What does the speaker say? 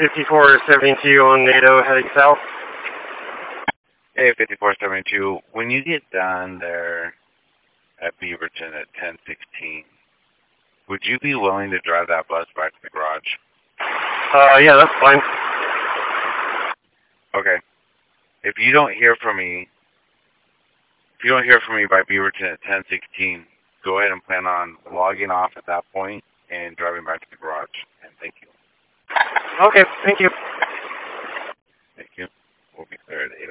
5472 on NATO heading south. Hey, 5472, when you get done there at Beaverton at 10:16, would you be willing to drive that bus back to the garage? Yeah, that's fine. Okay. If you don't hear from me by Beaverton at 10:16, go ahead and plan on logging off at that point and driving back to the garage. And thank you. Okay, thank you. Thank you. We'll be there at